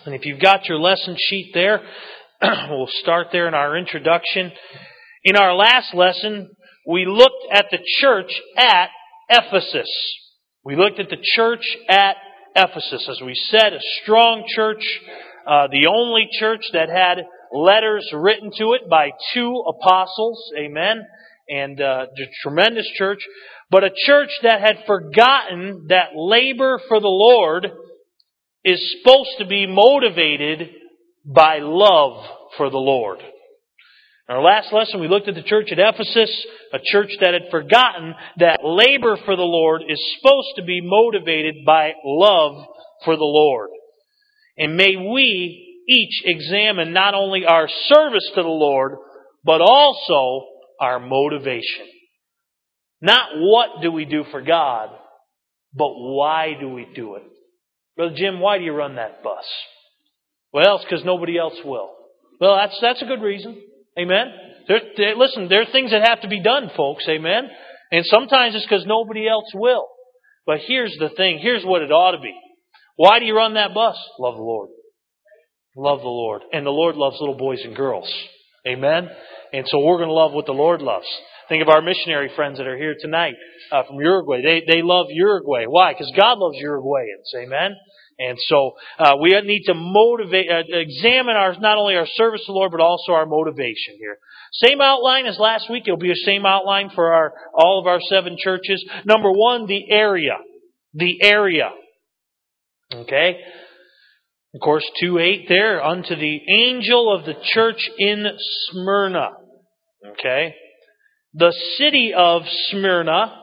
And if you've got your lesson sheet there, we'll start there in our introduction. In our last lesson, we looked at the church at Ephesus. We looked at the church at Ephesus. As we said, a strong church, the only church that had letters written to it by 2 apostles, amen, and a tremendous church, but a church that had forgotten that labor for the Lord is supposed to be motivated by love for the Lord. In our last lesson, we looked at the church at Ephesus, a church that had forgotten that labor for the Lord is supposed to be motivated by love for the Lord. And may we each examine not only our service to the Lord, but also our motivation. Not what do we do for God, but why do we do it? Brother Jim, why do you run that bus? Well, it's because nobody else will. Well, that's a good reason. Amen? Listen, there are things that have to be done, folks. Amen? And sometimes it's because nobody else will. But here's the thing. Here's what it ought to be. Why do you run that bus? Love the Lord. Love the Lord. And the Lord loves little boys and girls. Amen? And so we're going to love what the Lord loves. Think of our missionary friends that are here tonight from Uruguay. They love Uruguay. Why? Because God loves Uruguayans. Amen? And so we need to examine not only our service to the Lord, but also our motivation here. Same outline as last week. It'll be the same outline for all of our 7 churches. Number 1, the area. The area. Okay? Of course, 2:8 there. Unto the angel of the church in Smyrna. Okay? The city of Smyrna,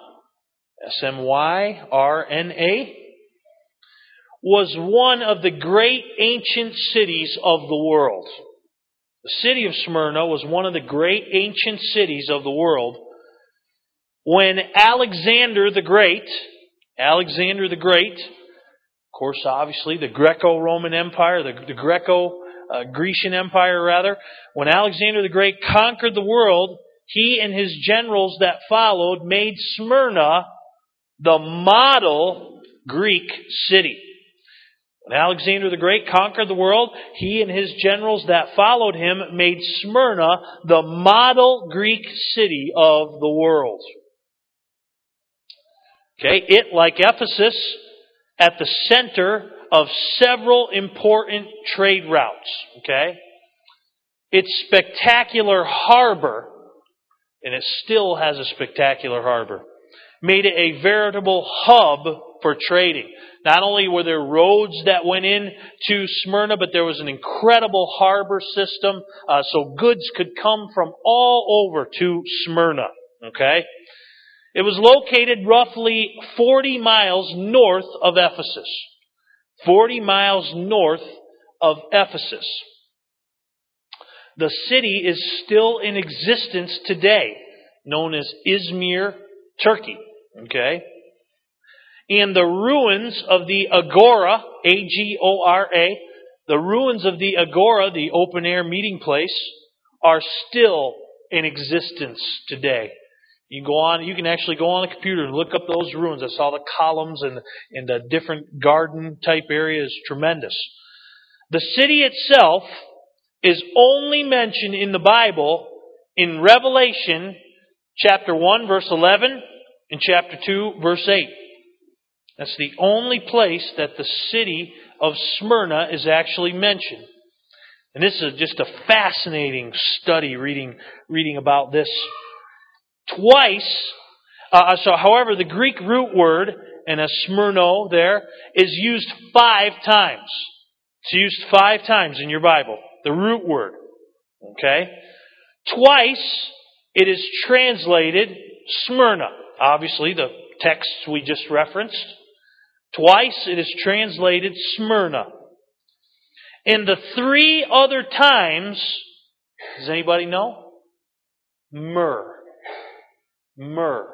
Smyrna, was one of the great ancient cities of the world. The city of Smyrna was one of the great ancient cities of the world. When Alexander the Great, of course, obviously, the Greco-Roman Empire, the Greco-Grecian Empire, rather, when Alexander the Great conquered the world, he and his generals that followed made Smyrna the model Greek city. When Alexander the Great conquered the world, he and his generals that followed him made Smyrna the model Greek city of the world. Okay, it, like Ephesus, at the center of several important trade routes. Okay, its spectacular harbor, and it still has a spectacular harbor, made it a veritable hub for trading. Not only were there roads that went in to Smyrna, but there was an incredible harbor system, so goods could come from all over to Smyrna. Okay? It was located roughly 40 miles north of Ephesus. 40 miles north of Ephesus. The city is still in existence today, known as Izmir, Turkey. Okay? And the ruins of the Agora, Agora, the ruins of the Agora, the open-air meeting place, are still in existence today. You can actually go on the computer and look up those ruins. I saw the columns and the different garden type areas. Tremendous. The city itself is only mentioned in the Bible in Revelation chapter 1 verse 11 and chapter 2 verse 8. That's the only place that the city of Smyrna is actually mentioned. And this is just a fascinating study reading about this. However, the Greek root word, and a Smyrno there, is used 5 times. It's used 5 times in your Bible. The root word. Okay? Twice it is translated Smyrna. Obviously, the texts we just referenced. Twice it is translated Smyrna. And the 3 other times, does anybody know? Myrrh. Myrrh.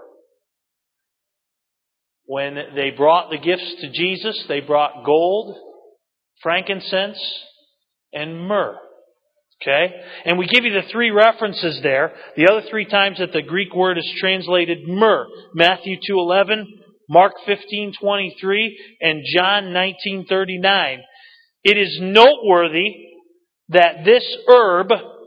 When they brought the gifts to Jesus, they brought gold, frankincense, and myrrh. Okay? And we give you the 3 references there. The other 3 times that the Greek word is translated myrrh. Matthew 2:11, Mark 15:23, and John 19:39. It is noteworthy that this herb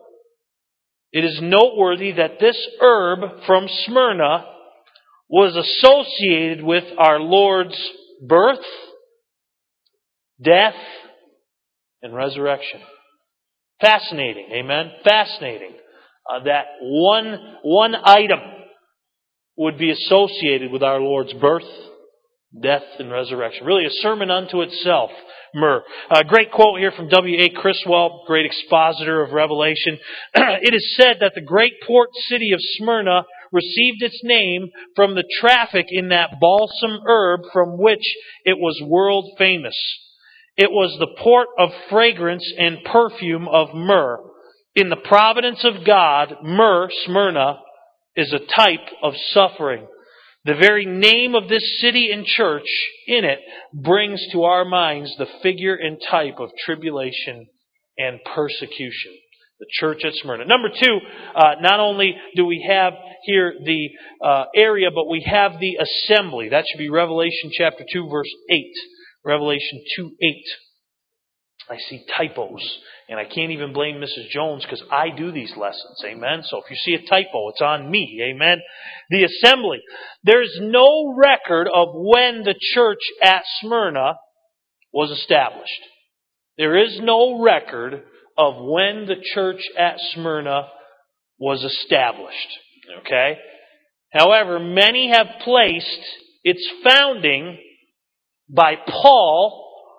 from Smyrna was associated with our Lord's birth, death, and resurrection. Fascinating, amen? Fascinating. That one item would be associated with our Lord's birth, death, and resurrection. Really a sermon unto itself, myrrh. A great quote here from W.A. Criswell, great expositor of Revelation. It is said that the great port city of Smyrna received its name from the traffic in that balsam herb from which it was world famous. It was the port of fragrance and perfume of myrrh. In the providence of God, myrrh, Smyrna, is a type of suffering. The very name of this city and church in it brings to our minds the figure and type of tribulation and persecution. The church at Smyrna. Number two, not only do we have here the area, but we have the assembly. That should be Revelation chapter 2, verse 8. Revelation 2:8. I see typos, and I can't even blame Mrs. Jones because I do these lessons. Amen? So if you see a typo, it's on me. Amen? The assembly. There's no record of when the church at Smyrna was established. There is no record of when the church at Smyrna was established. Okay? However, many have placed its founding by Paul.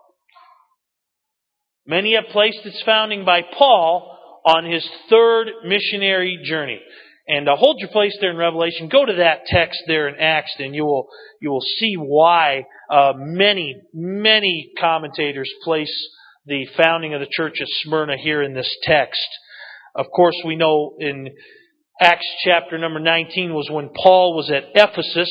Many have placed its founding by Paul on his third missionary journey. And hold your place there in Revelation. Go to that text there in Acts, and you will see why many commentators place the founding of the church at Smyrna here in this text. Of course, we know in Acts chapter number 19 was when Paul was at Ephesus,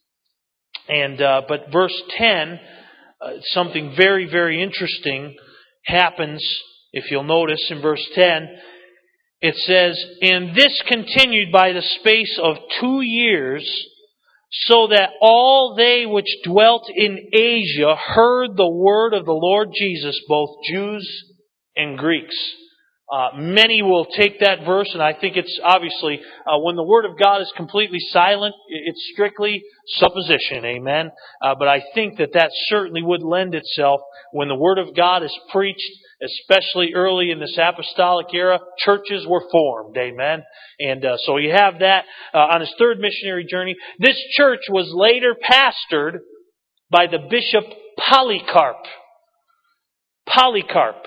but verse 10, something very, very interesting happens. If you'll notice in verse 10, it says, "And this continued by the space of 2 years, so that all they which dwelt in Asia heard the word of the Lord Jesus, both Jews and Greeks." Many will take that verse, and I think it's obviously, when the Word of God is completely silent, it's strictly supposition, amen? But I think that certainly would lend itself, when the Word of God is preached, especially early in this apostolic era, churches were formed, amen? And so you have that on his third missionary journey. This church was later pastored by the Bishop Polycarp. Polycarp.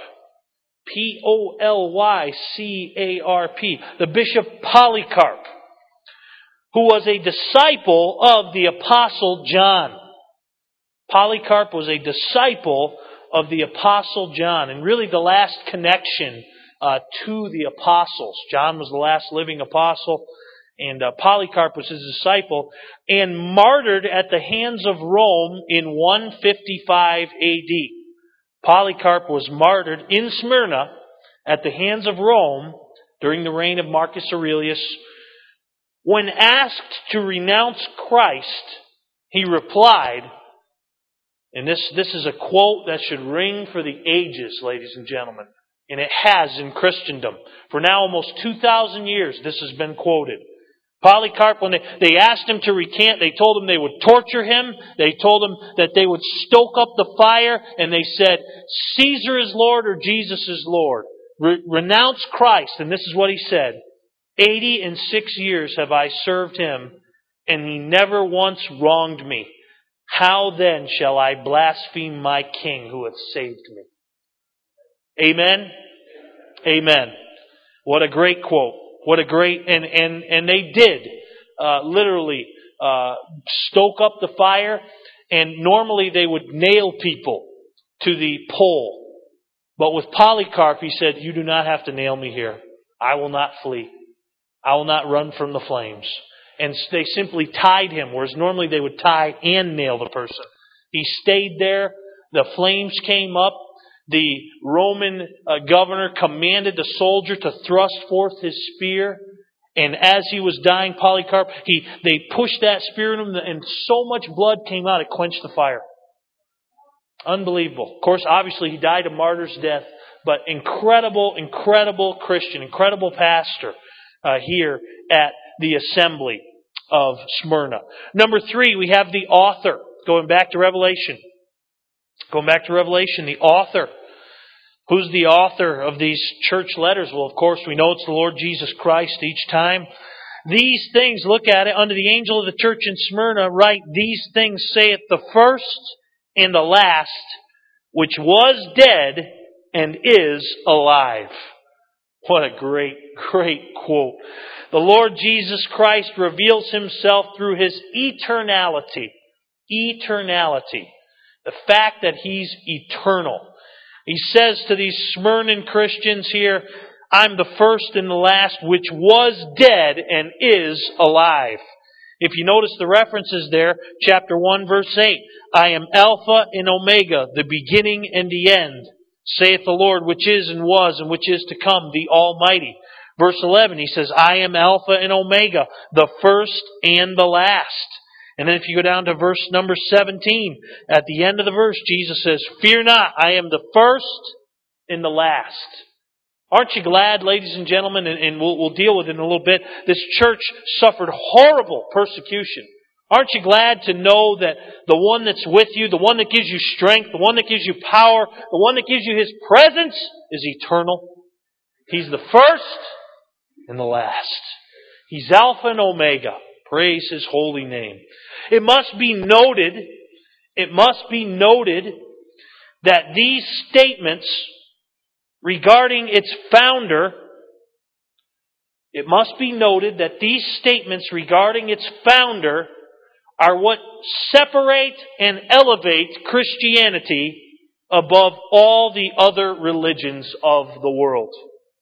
Polycarp. The Bishop Polycarp, who was a disciple of the Apostle John. Polycarp was a disciple of the Apostle John, and really the last connection to the apostles. John was the last living apostle, and Polycarp was his disciple, and martyred at the hands of Rome in 155 A.D. Polycarp was martyred in Smyrna at the hands of Rome during the reign of Marcus Aurelius. When asked to renounce Christ, he replied, and this is a quote that should ring for the ages, ladies and gentlemen, and it has in Christendom. For now almost 2,000 years this has been quoted. Polycarp, when they asked him to recant, they told him they would torture him. They told him that they would stoke up the fire, and they said, "Caesar is Lord or Jesus is Lord. Renounce Christ." And this is what he said, 86 years have I served him, and he never once wronged me. How then shall I blaspheme my King who hath saved me?" Amen? Amen. What a great quote. What a great, and they did literally stoke up the fire, and normally they would nail people to the pole. But with Polycarp, he said, "You do not have to nail me here. I will not flee. I will not run from the flames." And they simply tied him, whereas normally they would tie and nail the person. He stayed there. The flames came up. The Roman governor commanded the soldier to thrust forth his spear. And as he was dying, Polycarp, they pushed that spear in him, and so much blood came out, it quenched the fire. Unbelievable. Of course, obviously he died a martyr's death, but incredible, incredible Christian, incredible pastor here at the assembly of Smyrna. Number 3, we have the author. Going back to Revelation. The author. Who's the author of these church letters? Well, of course, we know it's the Lord Jesus Christ each time. These things, look at it, unto the angel of the church in Smyrna, write, these things saith the first and the last, which was dead and is alive. What a great, great quote. The Lord Jesus Christ reveals Himself through His eternality. Eternality. The fact that He's eternal. He says to these Smyrnan Christians here, I'm the first and the last, which was dead and is alive. If you notice the references there, chapter 1, verse 8, I am Alpha and Omega, the beginning and the end, saith the Lord, which is and was and which is to come, the Almighty. Verse 11, He says, I am Alpha and Omega, the first and the last. And then if you go down to verse number 17, at the end of the verse, Jesus says, fear not, I am the first and the last. Aren't you glad, ladies and gentlemen, and we'll deal with it in a little bit, this church suffered horrible persecution. Aren't you glad to know that the one that's with you, the one that gives you strength, the one that gives you power, the one that gives you His presence is eternal? He's the first and the last. He's Alpha and Omega. Praise His holy name. It must be noted that these statements regarding its founder, are what separate and elevate Christianity above all the other religions of the world.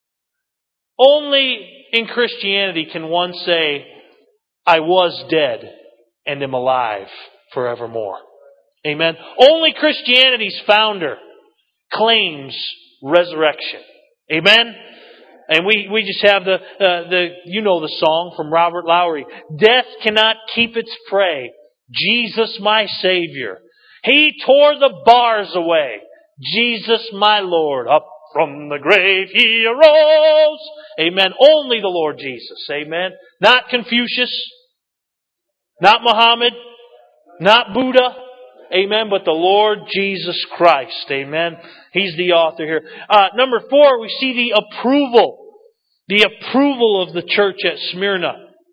Only in Christianity can one say, I was dead and am alive forevermore. Amen. Only Christianity's founder claims resurrection. Amen. And we just have the song from Robert Lowry. Death cannot keep its prey. Jesus my Savior. He tore the bars away. Jesus my Lord. Up from the grave He arose. Amen. Only the Lord Jesus. Amen. Not Confucius. Not Muhammad. Not Buddha. Amen. But the Lord Jesus Christ. Amen. He's the author here. Number 4, we see the approval. The approval of the church at Smyrna.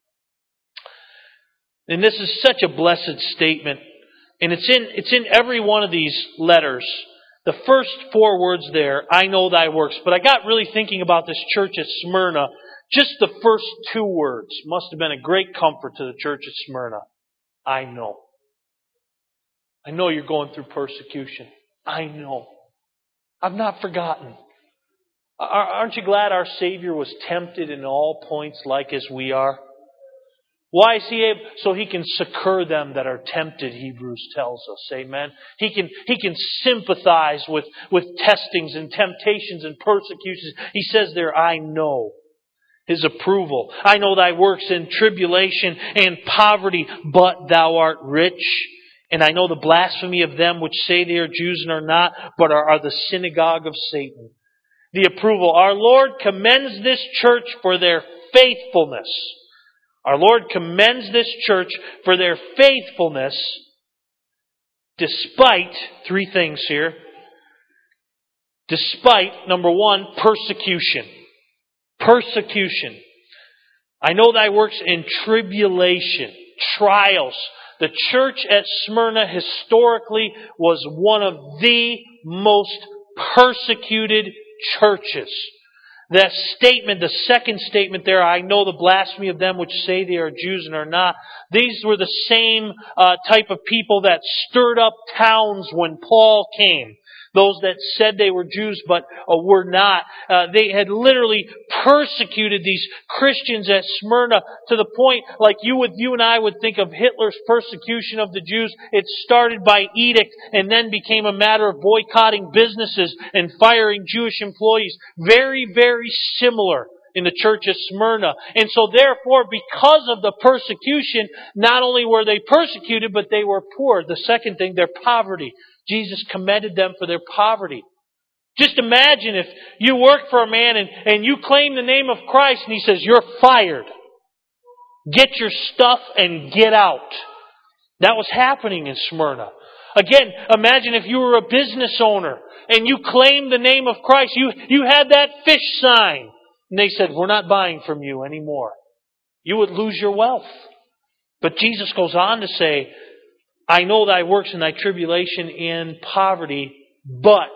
And this is such a blessed statement. And it's in every one of these letters. The first 4 words there, I know thy works. But I got really thinking about this church at Smyrna. Just the first 2 words must have been a great comfort to the church at Smyrna. I know. I know you're going through persecution. I know. I've not forgotten. Aren't you glad our Savior was tempted in all points like as we are? Why is He able? So He can succor them that are tempted, Hebrews tells us. Amen. He can sympathize with testings and temptations and persecutions. He says there, I know. His approval. I know thy works in tribulation and poverty, but thou art rich. And I know the blasphemy of them which say they are Jews and are not, but are the synagogue of Satan. The approval. Our Lord commends this church for their faithfulness. Our Lord commends this church for their faithfulness despite 3 things here. Despite, number 1, persecution. Persecution. I know thy works in tribulation, trials. The church at Smyrna historically was one of the most persecuted churches. That statement, the second statement there, I know the blasphemy of them which say they are Jews and are not. These were the same type of people that stirred up towns when Paul came. Those that said they were Jews but were not. They had literally persecuted these Christians at Smyrna to the point like you and I would think of Hitler's persecution of the Jews. It started by edict and then became a matter of boycotting businesses and firing Jewish employees. Very, very similar in the church of Smyrna. And so therefore, because of the persecution, not only were they persecuted, but they were poor. The second thing, their poverty. Jesus commended them for their poverty. Just imagine if you work for a man and you claim the name of Christ and he says, "You're fired. Get your stuff and get out." That was happening in Smyrna. Again, imagine if you were a business owner and you claimed the name of Christ. You had that fish sign. And they said, "We're not buying from you anymore." You would lose your wealth. But Jesus goes on to say, "I know thy works and thy tribulation and poverty, but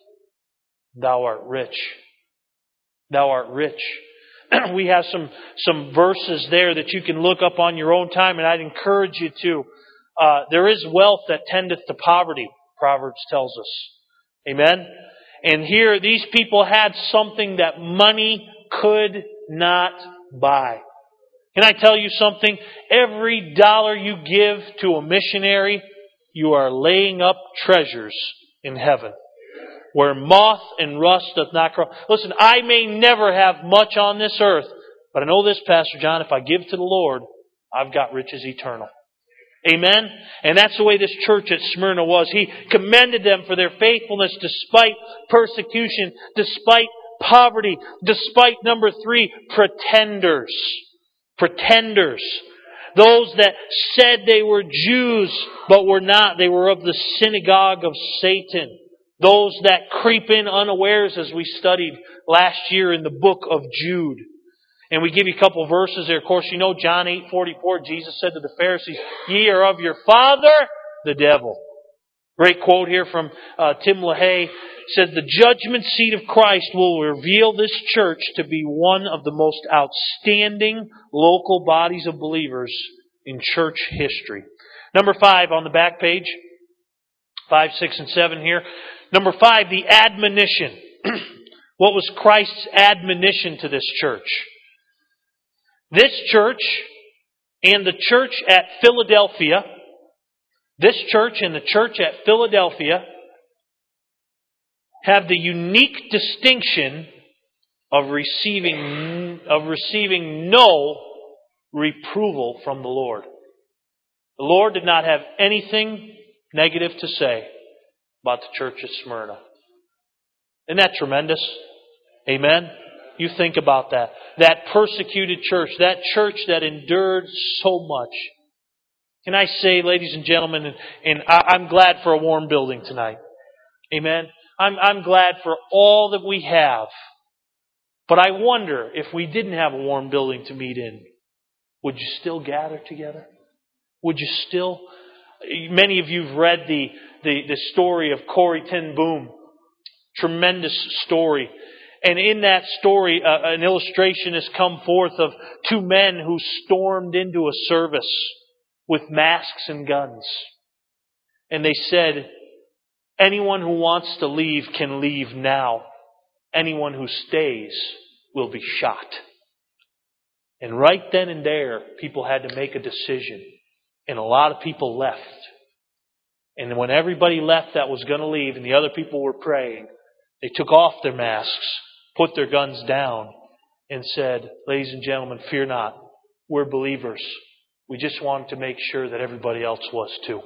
thou art rich." Thou art rich. We have some verses there that you can look up on your own time, and I'd encourage you to. There is wealth that tendeth to poverty, Proverbs tells us. Amen? And here, these people had something that money could not buy. Can I tell you something? Every dollar you give to a missionary, you are laying up treasures in heaven, where moth and rust doth not corrupt. Listen, I may never have much on this earth, but I know this, Pastor John, if I give to the Lord, I've got riches eternal. Amen? And that's the way this church at Smyrna was. He commended them for their faithfulness despite persecution, despite poverty, despite, number 3, pretenders. Pretenders. Those that said they were Jews, but were not. They were of the synagogue of Satan. Those that creep in unawares, as we studied last year in the book of Jude. And we give you a couple verses there. Of course, you know John 8:44, Jesus said to the Pharisees, "Ye are of your father, the devil." Great quote here from Tim LaHaye. Said, "The judgment seat of Christ will reveal this church to be one of the most outstanding local bodies of believers in church history." Number 5 on the back page. 5, 6, and 7 here. Number 5, the admonition. What was Christ's admonition to this church? This church and the church at Philadelphia, this church and the church at Philadelphia have the unique distinction of receiving no reproval from the Lord. The Lord did not have anything negative to say about the church at Smyrna. Isn't that tremendous? Amen? You think about that. That persecuted church, that church that endured so much. Can I say, ladies and gentlemen, and I'm glad for a warm building tonight. Amen? I'm glad for all that we have. But I wonder if we didn't have a warm building to meet in, would you still gather together? Would you still? Many of you have read the story of Corrie ten Boom. Tremendous story. And in that story, an illustration has come forth of 2 men who stormed into a service with masks and guns. And they said, "Anyone who wants to leave can leave now. Anyone who stays will be shot." And right then and there, people had to make a decision. And a lot of people left. And when everybody left that was going to leave and the other people were praying, they took off their masks, put their guns down, and said, "Ladies and gentlemen, fear not. We're believers. We just wanted to make sure that everybody else was too."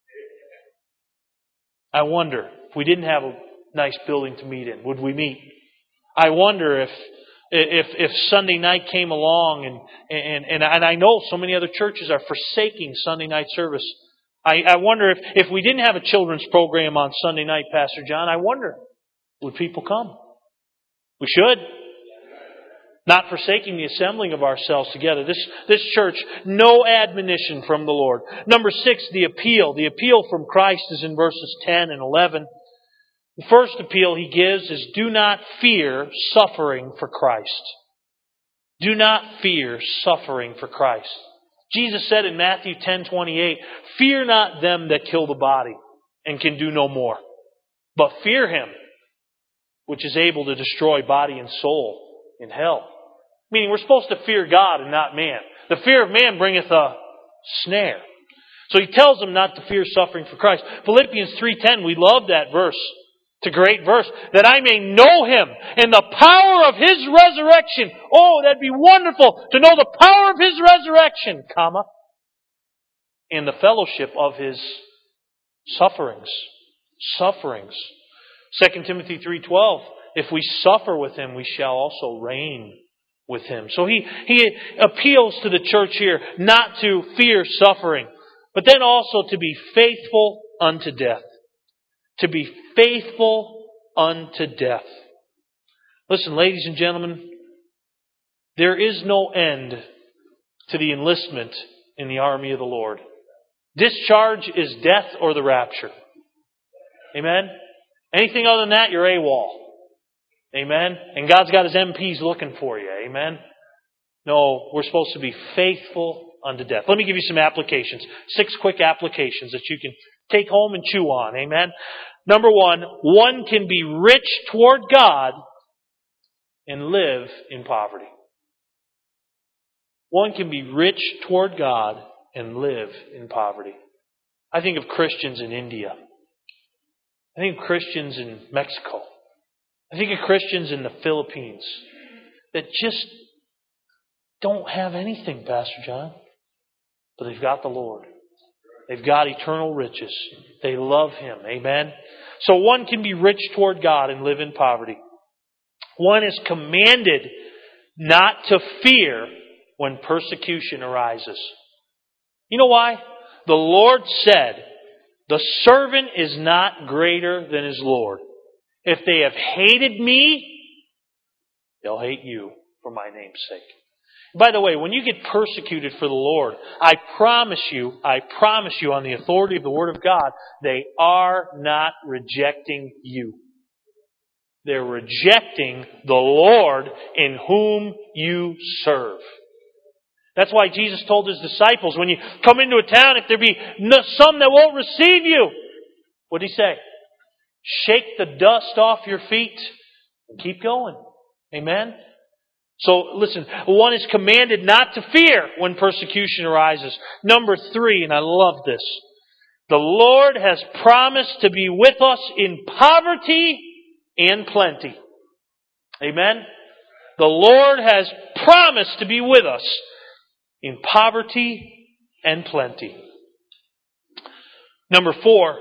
I wonder, if we didn't have a nice building to meet in, would we meet? I wonder if Sunday night came along and I know so many other churches are forsaking Sunday night service. I wonder if we didn't have a children's program on Sunday night, Pastor John, I wonder, would people come? We should. Not forsaking the assembling of ourselves together. This church, no admonition from the Lord. Number 6, the appeal. The appeal from Christ is in verses 10 and 11. The first appeal He gives is, do not fear suffering for Christ. Do not fear suffering for Christ. Jesus said in Matthew 10:28, "Fear not them that kill the body and can do no more, but fear Him which is able to destroy body and soul in hell." Meaning we're supposed to fear God and not man. The fear of man bringeth a snare. So He tells them not to fear suffering for Christ. Philippians 3:10, we love that verse. It's a great verse. "That I may know Him and the power of His resurrection." Oh, that'd be wonderful to know the power of His resurrection, and the fellowship of His sufferings. sufferings. 2 Timothy 3:12, if we suffer with Him, we shall also reign with Him. So he appeals to the church here not to fear suffering, but then also to be faithful unto death. To be faithful unto death. Listen, ladies and gentlemen, there is no end to the enlistment in the army of the Lord. Discharge is death or the rapture. Amen? Anything other than that, you're AWOL. Amen? And God's got His MPs looking for you. Amen? No, we're supposed to be faithful unto death. Let me give you some applications. 6 quick applications that you can take home and chew on. Amen? Number 1, one can be rich toward God and live in poverty. One can be rich toward God and live in poverty. I think of Christians in India. I think of Christians in Mexico. I think of Christians in the Philippines that just don't have anything, Pastor John. But they've got the Lord. They've got eternal riches. They love Him. Amen? So one can be rich toward God and live in poverty. One is commanded not to fear when persecution arises. You know why? The Lord said, the servant is not greater than his Lord. If they have hated me, they'll hate you for my name's sake. By the way, when you get persecuted for the Lord, I promise you on the authority of the Word of God, they are not rejecting you. They're rejecting the Lord in whom you serve. That's why Jesus told His disciples, when you come into a town, if there be some that won't receive you, what did He say? Shake the dust off your feet and keep going. Amen? So listen, one is commanded not to fear when persecution arises. Number 3, and I love this, the Lord has promised to be with us in poverty and plenty. Amen? The Lord has promised to be with us in poverty and plenty. Number 4,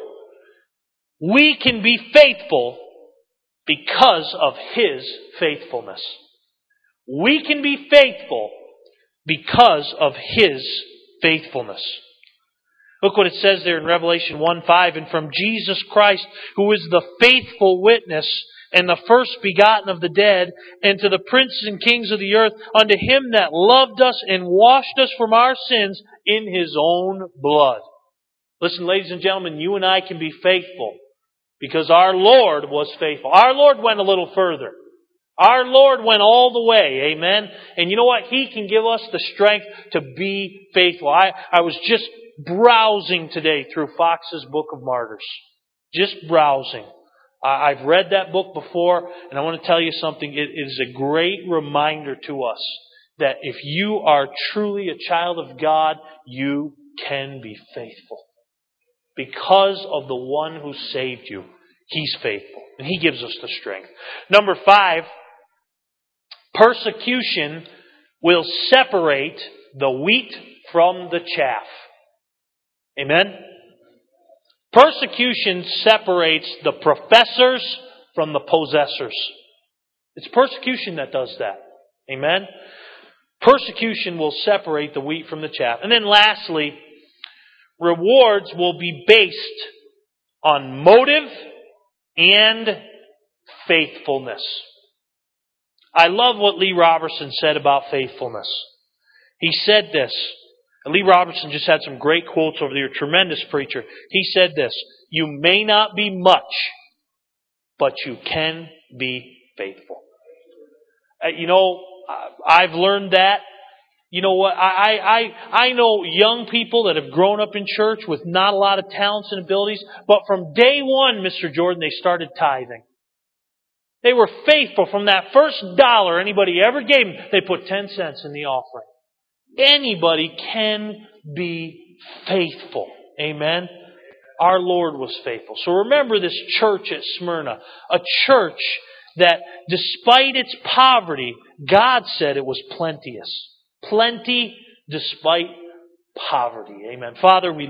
we can be faithful because of His faithfulness. We can be faithful because of His faithfulness. Look what it says there in Revelation 1:5, and from Jesus Christ, who is the faithful witness and the first begotten of the dead, and to the princes and kings of the earth, unto Him that loved us and washed us from our sins in His own blood. Listen, ladies and gentlemen, you and I can be faithful because our Lord was faithful. Our Lord went a little further. Our Lord went all the way. Amen? And you know what? He can give us the strength to be faithful. I was just browsing today through Fox's Book of Martyrs. Just browsing. I've read that book before, and I want to tell you something. It is a great reminder to us that if you are truly a child of God, you can be faithful. Because of the one who saved you, He's faithful. And He gives us the strength. Number 5, persecution will separate the wheat from the chaff. Amen? Persecution separates the professors from the possessors. It's persecution that does that. Amen? Persecution will separate the wheat from the chaff. And then lastly, rewards will be based on motive and faithfulness. I love what Lee Roberson said about faithfulness. He said this. And Lee Roberson just had some great quotes over there. Tremendous preacher. He said this: you may not be much, but you can be faithful. I've learned that. You know what? I know young people that have grown up in church with not a lot of talents and abilities, but from day one, Mr. Jordan, they started tithing. They were faithful from that first dollar anybody ever gave them. They put 10 cents in the offering. Anybody can be faithful. Amen? Our Lord was faithful. So remember this church at Smyrna. A church that despite its poverty, God said it was plenteous. Plenty despite poverty. Amen. Father, we